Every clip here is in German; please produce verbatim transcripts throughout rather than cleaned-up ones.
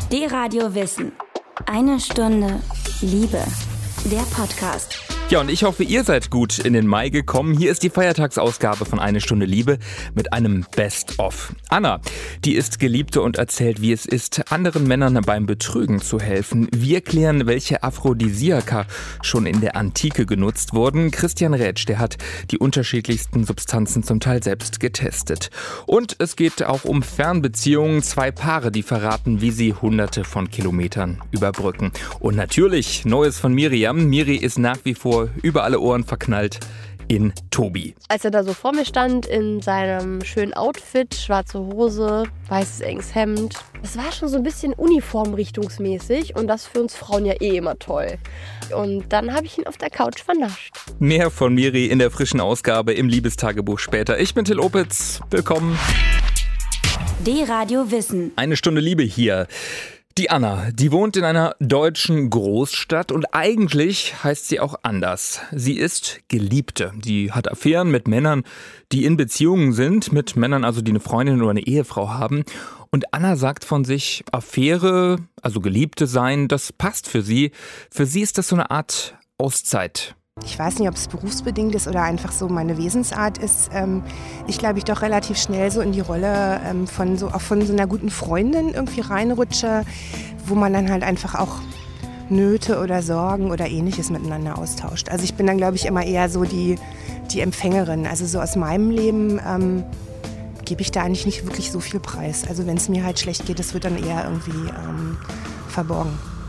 D-Radio Wissen. Eine Stunde Liebe. Der Podcast. Ja, und ich hoffe, ihr seid gut in den Mai gekommen. Hier ist die Feiertagsausgabe von Eine Stunde Liebe mit einem Best-of. Anna, die ist Geliebte und erzählt, wie es ist, anderen Männern beim Betrügen zu helfen. Wir klären, welche Aphrodisiaka schon in der Antike genutzt wurden. Christian Rätsch, der hat die unterschiedlichsten Substanzen zum Teil selbst getestet. Und es geht auch um Fernbeziehungen. Zwei Paare, die verraten, wie sie hunderte von Kilometern überbrücken. Und natürlich Neues von Miriam. Miri ist nach wie vor über alle Ohren verknallt in Tobi. Als er da so vor mir stand, in seinem schönen Outfit, schwarze Hose, weißes enges Hemd, das war schon so ein bisschen uniformrichtungsmäßig und das für uns Frauen ja eh immer toll. Und dann habe ich ihn auf der Couch vernascht. Mehr von Miri in der frischen Ausgabe im Liebestagebuch später. Ich bin Till Opitz. Willkommen. D-Radio Wissen. Eine Stunde Liebe hier. Die Anna, die wohnt in einer deutschen Großstadt und eigentlich heißt sie auch anders. Sie ist Geliebte. Sie hat Affären mit Männern, die in Beziehungen sind, mit Männern also, die eine Freundin oder eine Ehefrau haben. Und Anna sagt von sich, Affäre, also Geliebte sein, das passt für sie. Für sie ist das so eine Art Auszeit. Ich weiß nicht, ob es berufsbedingt ist oder einfach so meine Wesensart ist. Ähm, ich glaube, ich doch relativ schnell so in die Rolle ähm, von, so, auch von so einer guten Freundin irgendwie reinrutsche, wo man dann halt einfach auch Nöte oder Sorgen oder Ähnliches miteinander austauscht. Also ich bin dann, glaube ich, immer eher so die, die Empfängerin. Also so aus meinem Leben ähm, gebe ich da eigentlich nicht wirklich so viel Preis. Also wenn es mir halt schlecht geht, das wird dann eher irgendwie ähm, verborgen.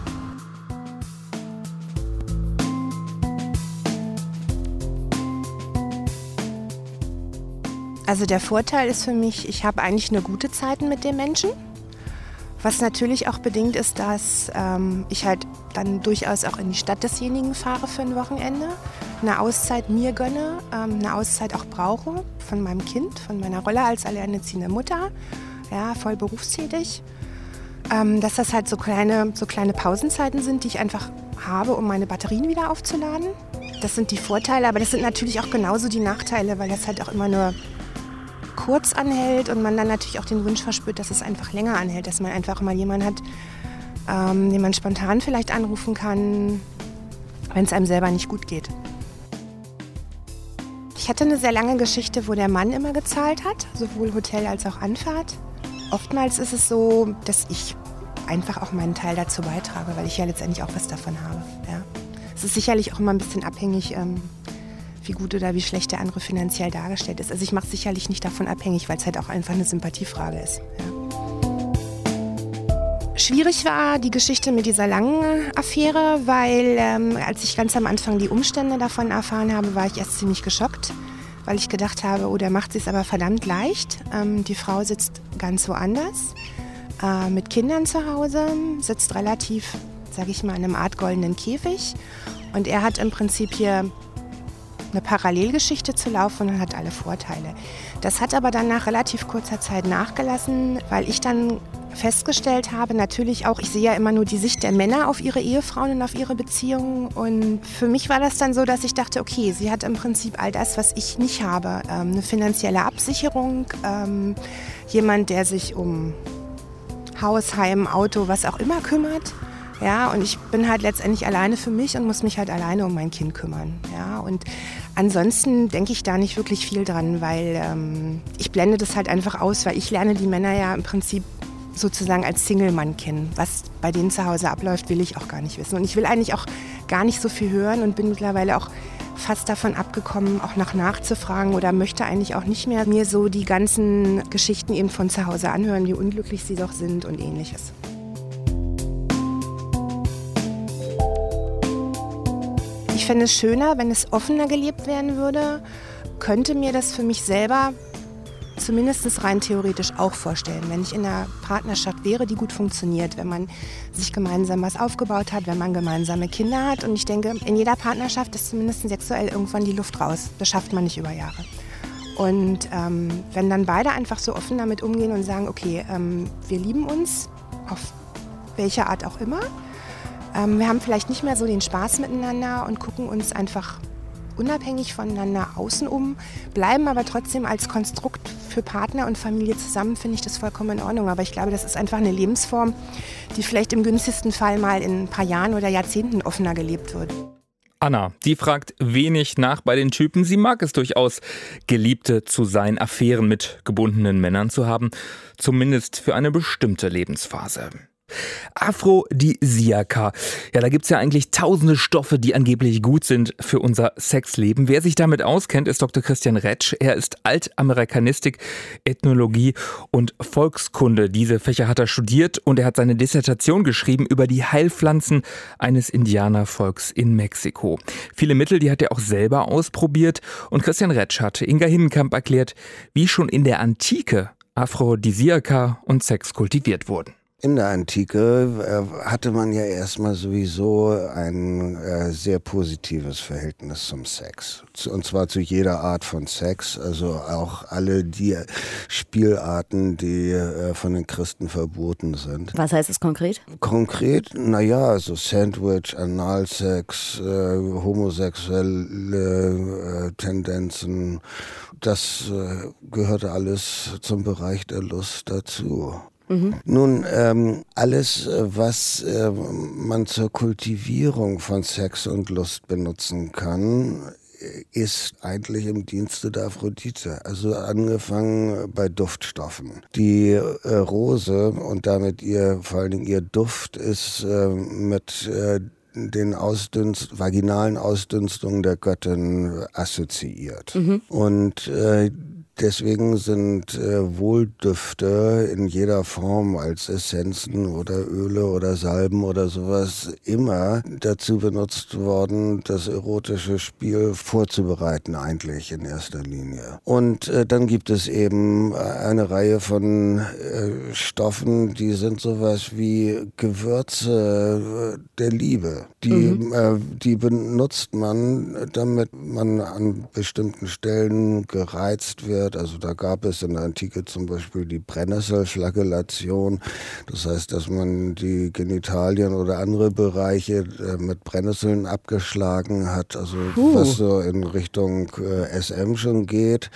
Also der Vorteil ist für mich, ich habe eigentlich eine gute Zeit mit dem Menschen, was natürlich auch bedingt ist, dass ähm, ich halt dann durchaus auch in die Stadt desjenigen fahre für ein Wochenende, eine Auszeit mir gönne, ähm, eine Auszeit auch brauche von meinem Kind, von meiner Rolle als alleinerziehende Mutter, ja, voll berufstätig, ähm, dass das halt so kleine, so kleine Pausenzeiten sind, die ich einfach habe, um meine Batterien wieder aufzuladen. Das sind die Vorteile, aber das sind natürlich auch genauso die Nachteile, weil das halt auch immer nur kurz anhält und man dann natürlich auch den Wunsch verspürt, dass es einfach länger anhält, dass man einfach mal jemanden hat, ähm, den man spontan vielleicht anrufen kann, wenn es einem selber nicht gut geht. Ich hatte eine sehr lange Geschichte, wo der Mann immer gezahlt hat, sowohl Hotel als auch Anfahrt. Oftmals ist es so, dass ich einfach auch meinen Teil dazu beitrage, weil ich ja letztendlich auch was davon habe. Ja. Es ist sicherlich auch immer ein bisschen abhängig, ähm, wie gut oder wie schlecht der andere finanziell dargestellt ist. Also ich mache es sicherlich nicht davon abhängig, weil es halt auch einfach eine Sympathiefrage ist. Ja. Schwierig war die Geschichte mit dieser langen Affäre, weil ähm, als ich ganz am Anfang die Umstände davon erfahren habe, war ich erst ziemlich geschockt, weil ich gedacht habe, oh, der macht es aber verdammt leicht. Ähm, die Frau sitzt ganz woanders, äh, mit Kindern zu Hause, sitzt relativ, sage ich mal, in einem Art goldenen Käfig und er hat im Prinzip hier eine Parallelgeschichte zu laufen und hat alle Vorteile. Das hat aber dann nach relativ kurzer Zeit nachgelassen, weil ich dann festgestellt habe, natürlich auch, ich sehe ja immer nur die Sicht der Männer auf ihre Ehefrauen und auf ihre Beziehungen und für mich war das dann so, dass ich dachte, okay, sie hat im Prinzip all das, was ich nicht habe, ähm, eine finanzielle Absicherung, ähm, jemand, der sich um Haus, Heim, Auto, was auch immer kümmert. Ja, und ich bin halt letztendlich alleine für mich und muss mich halt alleine um mein Kind kümmern. Ja, und ansonsten denke ich da nicht wirklich viel dran, weil ähm, ich blende das halt einfach aus, weil ich lerne die Männer ja im Prinzip sozusagen als Single-Mann kennen. Was bei denen zu Hause abläuft, will ich auch gar nicht wissen. Und ich will eigentlich auch gar nicht so viel hören und bin mittlerweile auch fast davon abgekommen, auch nach nachzufragen oder möchte eigentlich auch nicht mehr mir so die ganzen Geschichten eben von zu Hause anhören, wie unglücklich sie doch sind und Ähnliches. Ich fände es schöner, wenn es offener gelebt werden würde, könnte mir das für mich selber zumindest rein theoretisch auch vorstellen, wenn ich in einer Partnerschaft wäre, die gut funktioniert, wenn man sich gemeinsam was aufgebaut hat, wenn man gemeinsame Kinder hat. Und ich denke, in jeder Partnerschaft ist zumindest sexuell irgendwann die Luft raus. Das schafft man nicht über Jahre. Und ähm, wenn dann beide einfach so offen damit umgehen und sagen, okay, ähm, wir lieben uns, auf welche Art auch immer, wir haben vielleicht nicht mehr so den Spaß miteinander und gucken uns einfach unabhängig voneinander außenum, bleiben aber trotzdem als Konstrukt für Partner und Familie zusammen, finde ich das vollkommen in Ordnung. Aber ich glaube, das ist einfach eine Lebensform, die vielleicht im günstigsten Fall mal in ein paar Jahren oder Jahrzehnten offener gelebt wird. Anna, die fragt wenig nach bei den Typen. Sie mag es durchaus, Geliebte zu sein, Affären mit gebundenen Männern zu haben, zumindest für eine bestimmte Lebensphase. Aphrodisiaka. Ja, da gibt's ja eigentlich tausende Stoffe, die angeblich gut sind für unser Sexleben. Wer sich damit auskennt, ist Doktor Christian Retsch. Er ist Altamerikanistik, Ethnologie und Volkskunde. Diese Fächer hat er studiert und er hat seine Dissertation geschrieben über die Heilpflanzen eines Indianervolks in Mexiko. Viele Mittel, die hat er auch selber ausprobiert. Und Christian Retsch hat Inga Hinnenkamp erklärt, wie schon in der Antike Aphrodisiaka und Sex kultiviert wurden. In der Antike äh, hatte man ja erstmal sowieso ein äh, sehr positives Verhältnis zum Sex. Und zwar zu jeder Art von Sex, also auch alle die Spielarten, die äh, von den Christen verboten sind. Was heißt es konkret? Konkret, naja, also Sandwich, Analsex, äh, homosexuelle äh, Tendenzen, das äh, gehörte alles zum Bereich der Lust dazu. Mhm. Nun, ähm, alles, was äh, man zur Kultivierung von Sex und Lust benutzen kann, ist eigentlich im Dienste der Aphrodite. Also angefangen bei Duftstoffen. Die äh, Rose und damit ihr, vor allen Dingen ihr Duft ist äh, mit äh, den Ausdünst, vaginalen Ausdünstungen der Göttin assoziiert. Mhm. Und äh, deswegen sind äh, Wohldüfte in jeder Form als Essenzen oder Öle oder Salben oder sowas immer dazu benutzt worden, das erotische Spiel vorzubereiten, eigentlich in erster Linie. Und äh, dann gibt es eben eine Reihe von äh, Stoffen, die sind sowas wie Gewürze der Liebe. Die, mhm. äh, die benutzt man, damit man an bestimmten Stellen gereizt wird. Also da gab es in der Antike zum Beispiel die Brennnesselflagellation. Das heißt, dass man die Genitalien oder andere Bereiche äh, mit Brennnesseln abgeschlagen hat. Also uh. was so in Richtung äh, S M schon geht.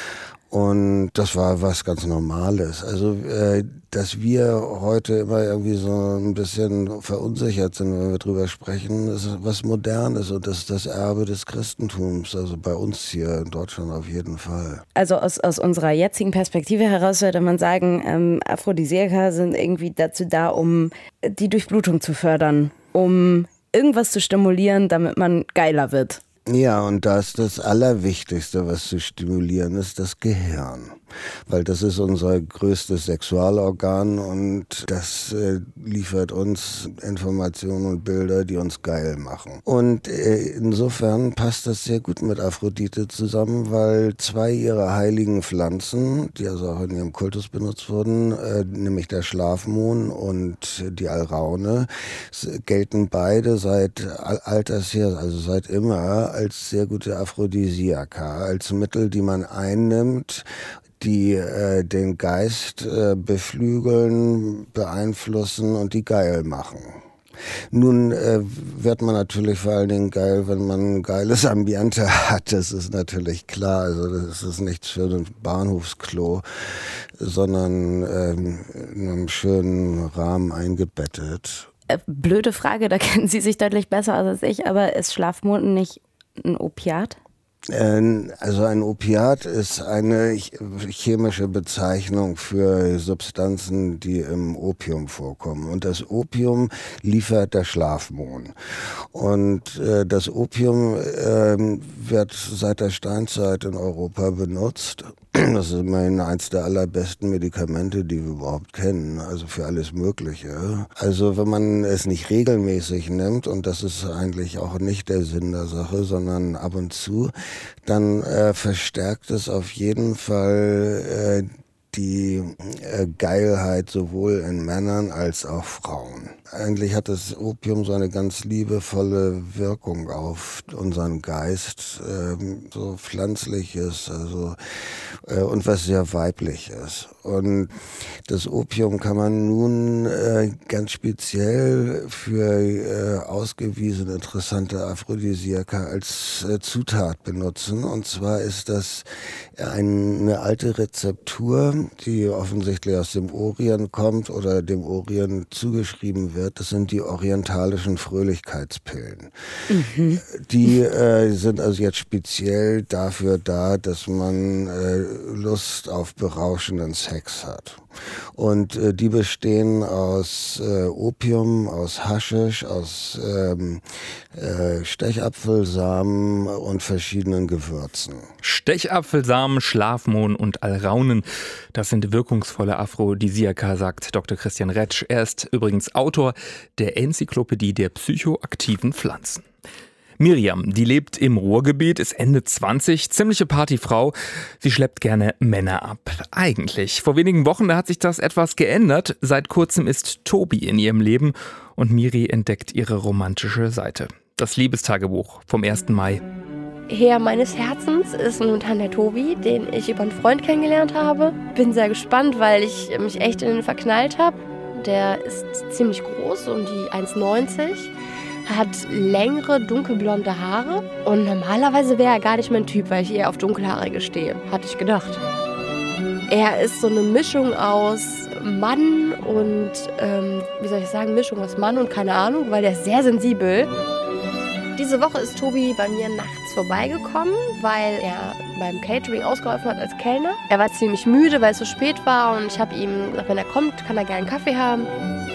Und das war was ganz Normales. Also, äh, dass wir heute immer irgendwie so ein bisschen verunsichert sind, wenn wir drüber sprechen, ist was Modernes und das ist das Erbe des Christentums. Also bei uns hier in Deutschland auf jeden Fall. Also aus, aus unserer jetzigen Perspektive heraus würde man sagen, ähm, Aphrodisiaka sind irgendwie dazu da, um die Durchblutung zu fördern, um irgendwas zu stimulieren, damit man geiler wird. Ja, und da ist das Allerwichtigste, was zu stimulieren ist, das Gehirn. Weil das ist unser größtes Sexualorgan und das äh, liefert uns Informationen und Bilder, die uns geil machen. Und äh, insofern passt das sehr gut mit Aphrodite zusammen, weil zwei ihrer heiligen Pflanzen, die also auch in ihrem Kultus benutzt wurden, äh, nämlich der Schlafmohn und die Alraune, gelten beide seit alters her, also seit immer, als sehr gute Aphrodisiaka, als Mittel, die man einnimmt, die äh, den Geist äh, beflügeln, beeinflussen und die geil machen. Nun äh, wird man natürlich vor allen Dingen geil, wenn man ein geiles Ambiente hat. Das ist natürlich klar. Also das ist nichts für ein Bahnhofsklo, sondern ähm, in einem schönen Rahmen eingebettet. Äh, blöde Frage, da kennen Sie sich deutlich besser aus als ich, aber ist Schlafmohn nicht ein Opiat? Also ein Opiat ist eine chemische Bezeichnung für Substanzen, die im Opium vorkommen. Und das Opium liefert der Schlafmohn. Und äh, das Opium äh, wird seit der Steinzeit in Europa benutzt. Das ist immerhin eins der allerbesten Medikamente, die wir überhaupt kennen, also für alles Mögliche. Also wenn man es nicht regelmäßig nimmt, und das ist eigentlich auch nicht der Sinn der Sache, sondern ab und zu, dann äh, verstärkt es auf jeden Fall äh, die äh, Geilheit sowohl in Männern als auch Frauen. Eigentlich hat das Opium so eine ganz liebevolle Wirkung auf unseren Geist, ähm, so pflanzliches, also äh, und was sehr weiblich ist. Und das Opium kann man nun äh, ganz speziell für äh, ausgewiesen interessante Aphrodisiaka als äh, Zutat benutzen. Und zwar ist das ein, eine alte Rezeptur, die offensichtlich aus dem Orient kommt oder dem Orient zugeschrieben wird. Das sind die orientalischen Fröhlichkeitspillen. Mhm. Die äh, sind also jetzt speziell dafür da, dass man äh, Lust auf berauschenden Sex hat. Und äh, die bestehen aus äh, Opium, aus Haschisch, aus ähm, äh, Stechapfelsamen und verschiedenen Gewürzen. Stechapfelsamen, Schlafmohn und Alraunen, das sind wirkungsvolle Aphrodisiaka, sagt Doktor Christian Retsch. Er ist übrigens Autor der Enzyklopädie der psychoaktiven Pflanzen. Miriam, die lebt im Ruhrgebiet, ist Ende zwanzig, ziemliche Partyfrau. Sie schleppt gerne Männer ab. Eigentlich. Vor wenigen Wochen, da hat sich das etwas geändert. Seit kurzem ist Tobi in ihrem Leben und Miri entdeckt ihre romantische Seite. Das Liebestagebuch vom ersten Mai. Herr meines Herzens ist momentan der Tobi, den ich über einen Freund kennengelernt habe. Bin sehr gespannt, weil ich mich echt in ihn verknallt habe. Der ist ziemlich groß, um die eins neunzig. Hat längere, dunkelblonde Haare und normalerweise wäre er gar nicht mein Typ, weil ich eher auf Dunkelhaarige stehe, hatte ich gedacht. Er ist so eine Mischung aus Mann und, ähm, wie soll ich sagen, Mischung aus Mann und keine Ahnung, weil der ist sehr sensibel. Diese Woche ist Tobi bei mir nachts vorbeigekommen, weil er beim Catering ausgeholfen hat als Kellner. Er war ziemlich müde, weil es so spät war und ich habe ihm gesagt, wenn er kommt, kann er gerne einen Kaffee haben.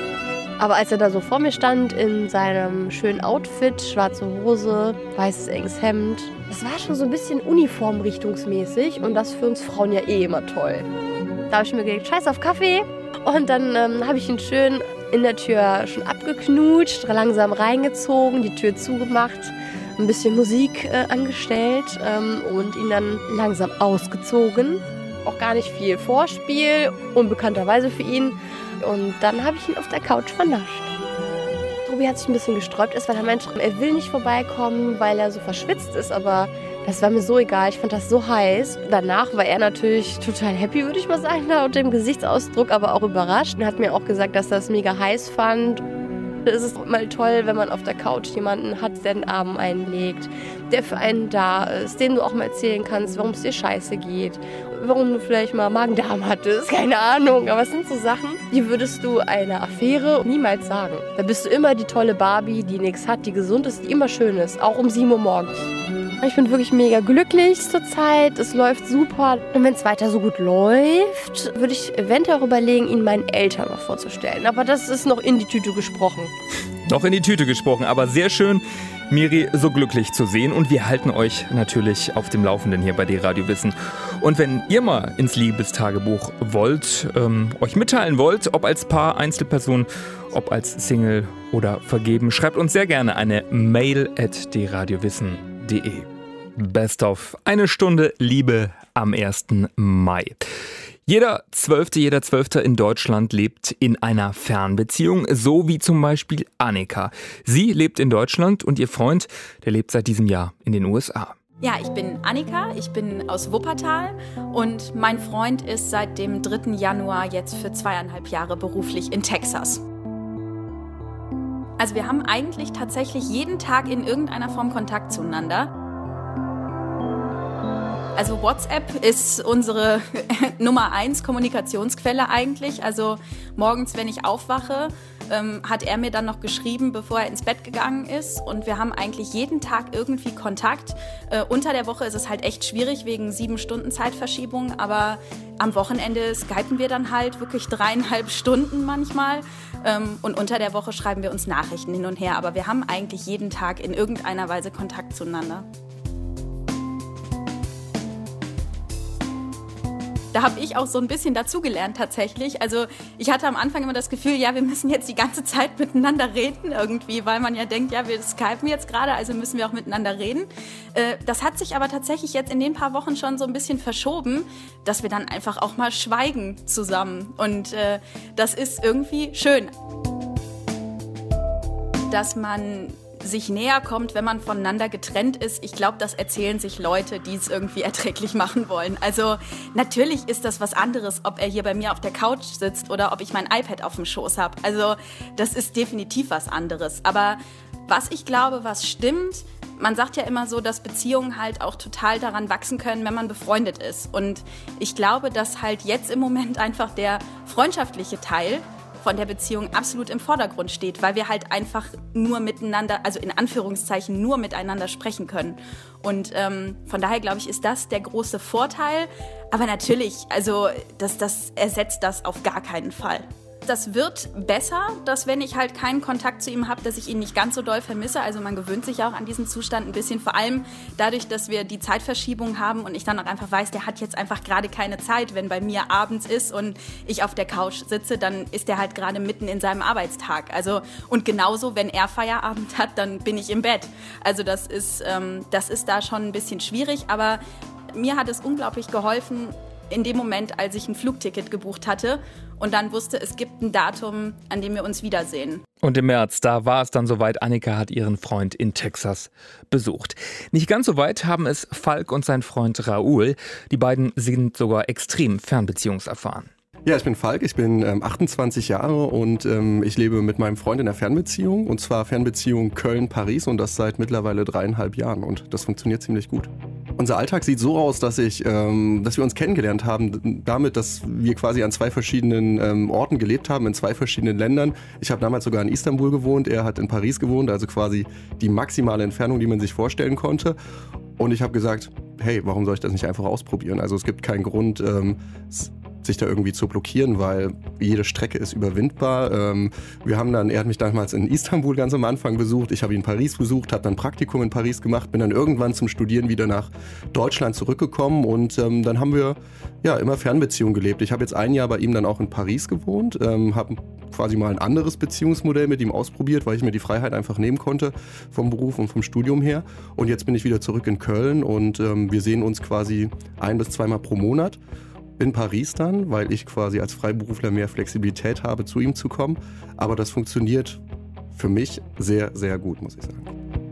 Aber als er da so vor mir stand, in seinem schönen Outfit, schwarze Hose, weißes enges Hemd, das war schon so ein bisschen uniformrichtungsmäßig und das für uns Frauen ja eh immer toll. Da habe ich mir gedacht, scheiß auf Kaffee. Und dann ähm, habe ich ihn schön in der Tür schon abgeknutscht, langsam reingezogen, die Tür zugemacht, ein bisschen Musik äh, angestellt ähm, und ihn dann langsam ausgezogen. Auch gar nicht viel Vorspiel, unbekannterweise für ihn. Und dann habe ich ihn auf der Couch vernascht. Tobi hat sich ein bisschen gesträubt, ist, weil er meinte, er will nicht vorbeikommen, weil er so verschwitzt ist. Aber das war mir so egal, ich fand das so heiß. Danach war er natürlich total happy, würde ich mal sagen, laut dem Gesichtsausdruck, aber auch überrascht. Und hat mir auch gesagt, dass er es mega heiß fand. Es ist mal toll, wenn man auf der Couch jemanden hat, der den Arm einlegt, der für einen da ist, dem du auch mal erzählen kannst, warum es dir scheiße geht, warum du vielleicht mal Magen-Darm hattest, keine Ahnung. Aber es sind so Sachen, die würdest du einer Affäre niemals sagen. Da bist du immer die tolle Barbie, die nichts hat, die gesund ist, die immer schön ist, auch um sieben Uhr morgens. Ich bin wirklich mega glücklich zurzeit, es läuft super. Und wenn es weiter so gut läuft, würde ich eventuell auch überlegen, ihn meinen Eltern noch vorzustellen. Aber das ist noch in die Tüte gesprochen. Noch in die Tüte gesprochen, aber sehr schön, Miri so glücklich zu sehen. Und wir halten euch natürlich auf dem Laufenden hier bei D-Radio Wissen. Und wenn ihr mal ins Liebestagebuch wollt, ähm, euch mitteilen wollt, ob als Paar, Einzelperson, ob als Single oder vergeben, schreibt uns sehr gerne eine Mail at d radio wissen punkt de. Best of eine Stunde Liebe am ersten Mai. Jeder Zwölfte, jeder Zwölfte in Deutschland lebt in einer Fernbeziehung, so wie zum Beispiel Annika. Sie lebt in Deutschland und ihr Freund, der lebt seit diesem Jahr in den U S A. Ja, ich bin Annika, ich bin aus Wuppertal und mein Freund ist seit dem dritten Januar jetzt für zweieinhalb Jahre beruflich in Texas. Also wir haben eigentlich tatsächlich jeden Tag in irgendeiner Form Kontakt zueinander. Also WhatsApp ist unsere Nummer eins Kommunikationsquelle eigentlich. Also morgens, wenn ich aufwache, ähm, hat er mir dann noch geschrieben, bevor er ins Bett gegangen ist. Und wir haben eigentlich jeden Tag irgendwie Kontakt. Äh, unter der Woche ist es halt echt schwierig wegen sieben Stunden Zeitverschiebung. Aber am Wochenende skypen wir dann halt wirklich dreieinhalb Stunden manchmal. Ähm, und unter der Woche schreiben wir uns Nachrichten hin und her. Aber wir haben eigentlich jeden Tag in irgendeiner Weise Kontakt zueinander. da habe ich auch so ein bisschen dazugelernt tatsächlich. Also ich hatte am Anfang immer das Gefühl, ja, wir müssen jetzt die ganze Zeit miteinander reden irgendwie, weil man ja denkt, ja, wir skypen jetzt gerade, also müssen wir auch miteinander reden. Äh, das hat sich aber tatsächlich jetzt in den paar Wochen schon so ein bisschen verschoben, dass wir dann einfach auch mal schweigen zusammen. Und äh, das ist irgendwie schön. Dass man sich näher kommt, wenn man voneinander getrennt ist. Ich glaube, das erzählen sich Leute, die es irgendwie erträglich machen wollen. Also natürlich ist das was anderes, ob er hier bei mir auf der Couch sitzt oder ob ich mein iPad auf dem Schoß habe. Also das ist definitiv was anderes. Aber was ich glaube, was stimmt, man sagt ja immer so, dass Beziehungen halt auch total daran wachsen können, wenn man befreundet ist. Und ich glaube, dass halt jetzt im Moment einfach der freundschaftliche Teil von der Beziehung absolut im Vordergrund steht, weil wir halt einfach nur miteinander, also in Anführungszeichen nur miteinander sprechen können. Und ähm, von daher, glaube ich, ist das der große Vorteil. Aber natürlich, also das, das ersetzt das auf gar keinen Fall. Das wird besser, dass wenn ich halt keinen Kontakt zu ihm habe, dass ich ihn nicht ganz so doll vermisse. Also man gewöhnt sich auch an diesen Zustand ein bisschen. Vor allem dadurch, dass wir die Zeitverschiebung haben und ich dann auch einfach weiß, der hat jetzt einfach gerade keine Zeit. Wenn bei mir abends ist und ich auf der Couch sitze, dann ist der halt gerade mitten in seinem Arbeitstag. Also und genauso, wenn er Feierabend hat, dann bin ich im Bett. Also das ist, ähm, das ist da schon ein bisschen schwierig. Aber mir hat es unglaublich geholfen, in dem Moment, als ich ein Flugticket gebucht hatte und dann wusste, es gibt ein Datum, an dem wir uns wiedersehen. Und im März, da war es dann soweit, Annika hat ihren Freund in Texas besucht. Nicht ganz so weit haben es Falk und sein Freund Raoul. Die beiden sind sogar extrem fernbeziehungserfahren. Ja, ich bin Falk, ich bin ähm, achtundzwanzig Jahre und ähm, ich lebe mit meinem Freund in einer Fernbeziehung, und zwar Fernbeziehung Köln-Paris, und das seit mittlerweile dreieinhalb Jahren, und das funktioniert ziemlich gut. Unser Alltag sieht so aus, dass, ich, ähm, dass wir uns kennengelernt haben, damit, dass wir quasi an zwei verschiedenen ähm, Orten gelebt haben, in zwei verschiedenen Ländern. Ich habe damals sogar in Istanbul gewohnt, er hat in Paris gewohnt, also quasi die maximale Entfernung, die man sich vorstellen konnte. Und ich habe gesagt, hey, warum soll ich das nicht einfach ausprobieren? Also es gibt keinen Grund, ähm, sich da irgendwie zu blockieren, weil jede Strecke ist überwindbar. Ähm, wir haben dann, er hat mich damals in Istanbul ganz am Anfang besucht, ich habe ihn in Paris besucht, habe dann Praktikum in Paris gemacht, bin dann irgendwann zum Studieren wieder nach Deutschland zurückgekommen, und ähm, dann haben wir ja immer Fernbeziehungen gelebt. Ich habe jetzt ein Jahr bei ihm dann auch in Paris gewohnt, ähm, habe quasi mal ein anderes Beziehungsmodell mit ihm ausprobiert, weil ich mir die Freiheit einfach nehmen konnte vom Beruf und vom Studium her. Und jetzt bin ich wieder zurück in Köln, und ähm, wir sehen uns quasi ein bis zweimal pro Monat. In Paris dann, weil ich quasi als Freiberufler mehr Flexibilität habe, zu ihm zu kommen. Aber das funktioniert für mich sehr, sehr gut, muss ich sagen.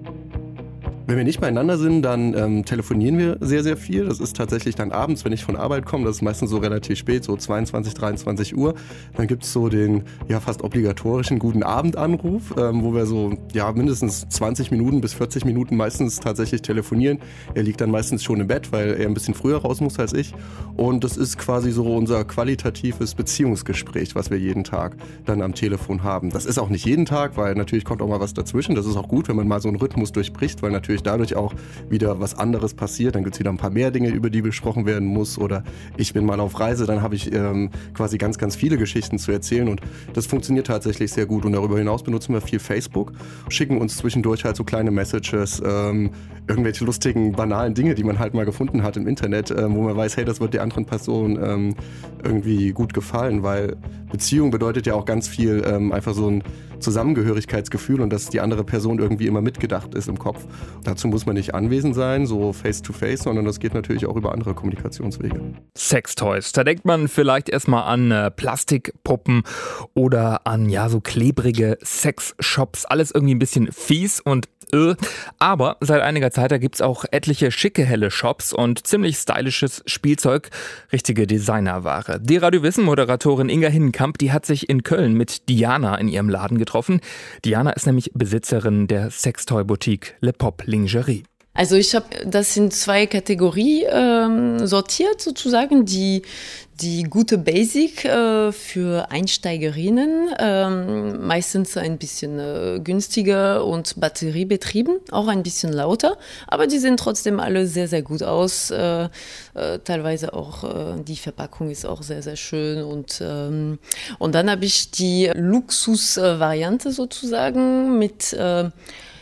Wenn wir nicht beieinander sind, dann ähm, telefonieren wir sehr, sehr viel. Das ist tatsächlich dann abends, wenn ich von Arbeit komme. Das ist meistens so relativ spät, so zweiundzwanzig, dreiundzwanzig Uhr. Dann gibt es so den ja fast obligatorischen guten Abend-Anruf, ähm, wo wir so ja mindestens zwanzig Minuten bis vierzig Minuten meistens tatsächlich telefonieren. Er liegt dann meistens schon im Bett, weil er ein bisschen früher raus muss als ich. Und das ist quasi so unser qualitatives Beziehungsgespräch, was wir jeden Tag dann am Telefon haben. Das ist auch nicht jeden Tag, weil natürlich kommt auch mal was dazwischen. Das ist auch gut, wenn man mal so einen Rhythmus durchbricht, weil natürlich dadurch auch wieder was anderes passiert. Dann gibt es wieder ein paar mehr Dinge, über die besprochen werden muss. Oder ich bin mal auf Reise, dann habe ich ähm, quasi ganz, ganz viele Geschichten zu erzählen. Und das funktioniert tatsächlich sehr gut. Und darüber hinaus benutzen wir viel Facebook, schicken uns zwischendurch halt so kleine Messages, ähm, irgendwelche lustigen, banalen Dinge, die man halt mal gefunden hat im Internet, ähm, wo man weiß, hey, das wird der anderen Person ähm, irgendwie gut gefallen. Weil Beziehung bedeutet ja auch ganz viel ähm, einfach so ein Zusammengehörigkeitsgefühl und dass die andere Person irgendwie immer mitgedacht ist im Kopf. Dazu muss man nicht anwesend sein, so face-to-face, sondern das geht natürlich auch über andere Kommunikationswege. Sextoys, da denkt man vielleicht erstmal an äh, Plastikpuppen oder an ja so klebrige Sexshops. Alles irgendwie ein bisschen fies und äh. Aber seit einiger Zeit, da gibt's auch etliche schicke, helle Shops und ziemlich stylisches Spielzeug, richtige Designerware. Die Radio Wissen-Moderatorin Inga Hinnenkamp, die hat sich in Köln mit Diana in ihrem Laden getroffen. Diana ist nämlich Besitzerin der Sextoy-Boutique Le Pop Lingerie. Also ich habe das in zwei Kategorien ähm, sortiert sozusagen, die die gute Basic äh, für Einsteigerinnen, ähm, meistens ein bisschen äh, günstiger und batteriebetrieben, auch ein bisschen lauter, aber die sehen trotzdem alle sehr, sehr gut aus. Äh, äh, teilweise auch äh, die Verpackung ist auch sehr, sehr schön und, ähm, und dann habe ich die Luxus-Variante sozusagen mit äh,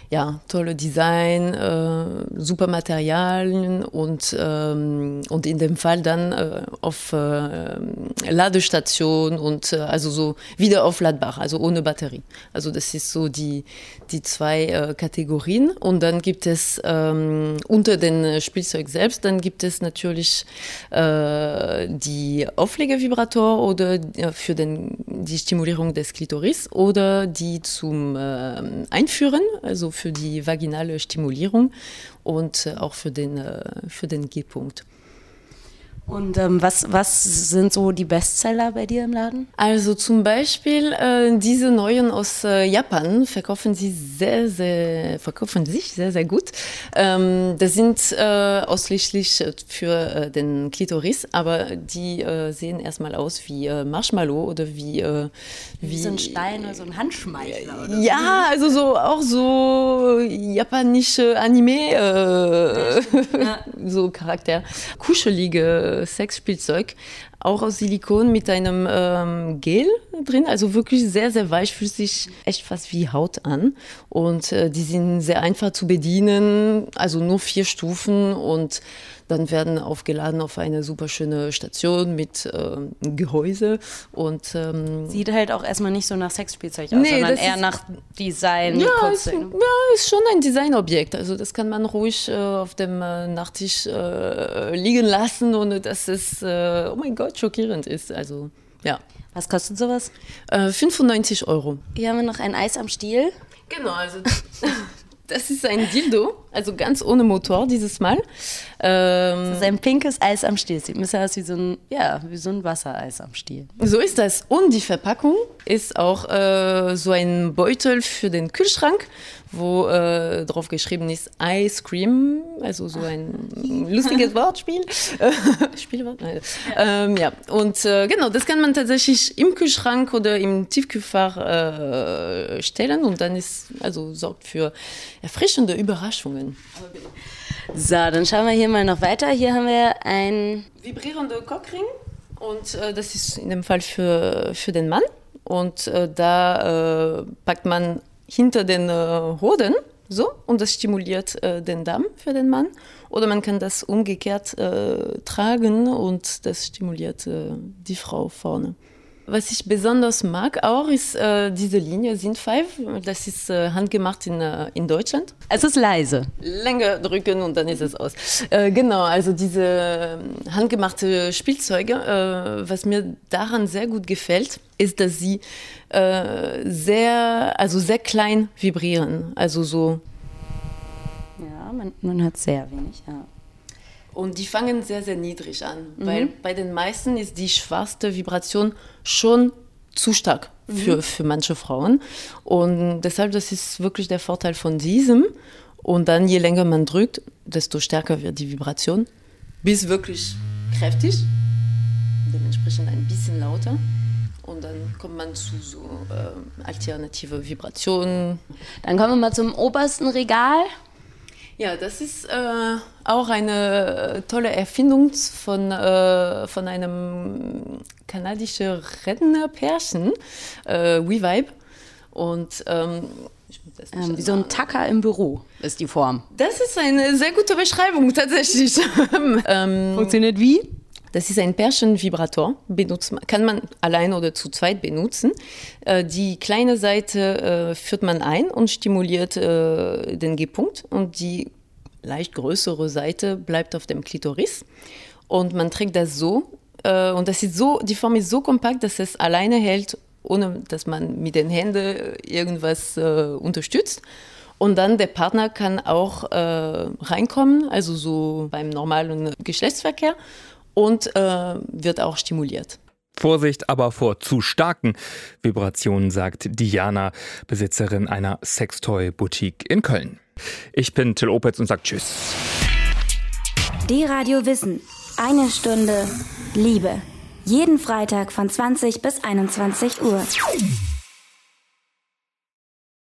ja, tolle Design, äh, super Materialien und, ähm, und in dem Fall dann äh, auf äh, Ladestation und äh, also so wiederaufladbar, also ohne Batterie. Also das ist so die, die zwei äh, Kategorien. Und dann gibt es ähm, unter den Spielzeug selbst, dann gibt es natürlich äh, die Auflegevibrator oder äh, für den, die Stimulierung des Klitoris oder die zum äh, Einführen, also für die vaginale Stimulierung und auch für den, für den G-Punkt. Und ähm, was, was sind so die Bestseller bei dir im Laden? Also zum Beispiel äh, diese neuen aus äh, Japan verkaufen sie sehr, sehr, verkaufen sich sehr, sehr gut. Ähm, das sind äh, ausschließlich für äh, den Klitoris, aber die äh, sehen erstmal aus wie äh, Marshmallow oder wie, äh, wie... Wie so ein Stein oder so ein Handschmeichler. Oder ja, also so auch so japanische Anime, äh, ja. So Charakter. Kuschelige Sexspielzeug, auch aus Silikon mit einem ähm, Gel drin, also wirklich sehr, sehr weich, fühlt sich echt fast wie Haut an und äh, die sind sehr einfach zu bedienen, also nur vier Stufen und dann werden aufgeladen auf eine super schöne Station mit ähm, Gehäuse und ähm, sieht halt auch erstmal nicht so nach Sexspielzeug aus, nee, sondern eher nach Design. Ja, ist, ja, ist schon ein Designobjekt. Also das kann man ruhig äh, auf dem äh, Nachttisch äh, liegen lassen, ohne dass es, äh, oh mein Gott, schockierend ist. Also ja. Was kostet sowas? Äh, fünfundneunzig Euro. Hier haben wir noch ein Eis am Stiel. Genau, also das ist ein Dildo, also ganz ohne Motor dieses Mal. Ähm, das ist ein pinkes Eis am Stiel. Sieht ein bisschen aus wie so ein, ja, wie so ein Wassereis am Stiel. So ist das. Und die Verpackung ist auch äh, so ein Beutel für den Kühlschrank, wo äh, drauf geschrieben ist Ice Cream, also so ein lustiges Wortspiel. Spielwort? Nein. Ja. Ähm, ja. Und äh, genau, das kann man tatsächlich im Kühlschrank oder im Tiefkühlfach äh, stellen und dann ist, also sorgt für erfrischende Überraschungen. So, dann schauen wir hier mal noch weiter. Hier haben wir ein vibrierender Cockring und äh, das ist in dem Fall für, für den Mann und äh, da äh, packt man hinter den äh, Hoden so und das stimuliert äh, den Darm für den Mann oder man kann das umgekehrt äh, tragen und das stimuliert äh, die Frau vorne. Was ich besonders mag auch, ist äh, diese Linie Synth fünf. Das ist äh, handgemacht in, äh, in Deutschland. Es ist leise. Länger drücken und dann ist es aus. Äh, genau, also diese handgemachte Spielzeuge, äh, was mir daran sehr gut gefällt, ist, dass sie äh, sehr, also sehr klein vibrieren. Also so. Ja, man, man hört sehr wenig, ja. Und die fangen sehr, sehr niedrig an, mhm. weil bei den meisten ist die schwachste Vibration schon zu stark für, mhm. für manche Frauen. Und deshalb, das ist wirklich der Vorteil von diesem. Und dann, je länger man drückt, desto stärker wird die Vibration, bis wirklich kräftig, dementsprechend ein bisschen lauter. Und dann kommt man zu so äh, alternative Vibrationen. Dann kommen wir mal zum obersten Regal. Ja, das ist äh, auch eine tolle Erfindung von, äh, von einem kanadischen Rednerpärchen, äh, WeVibe. Und ähm, ich muss das ähm, wie so ein Tacker im Büro ist die Form. Das ist eine sehr gute Beschreibung tatsächlich. ähm, Funktioniert wie? Das ist ein Pärchenvibrator, benutzt, kann man allein oder zu zweit benutzen. Äh, die kleine Seite äh, führt man ein und stimuliert äh, den G-Punkt und die leicht größere Seite bleibt auf dem Klitoris. Und man trägt das so äh, und das ist so, die Form ist so kompakt, dass es alleine hält, ohne dass man mit den Händen irgendwas äh, unterstützt. Und dann der Partner kann auch äh, reinkommen, also so beim normalen Geschlechtsverkehr. Und äh, wird auch stimuliert. Vorsicht aber vor zu starken Vibrationen, sagt Diana, Besitzerin einer Sextoy-Boutique in Köln. Ich bin Till Opitz und sage Tschüss. Die Radio Wissen. Eine Stunde Liebe. Jeden Freitag von zwanzig bis einundzwanzig Uhr.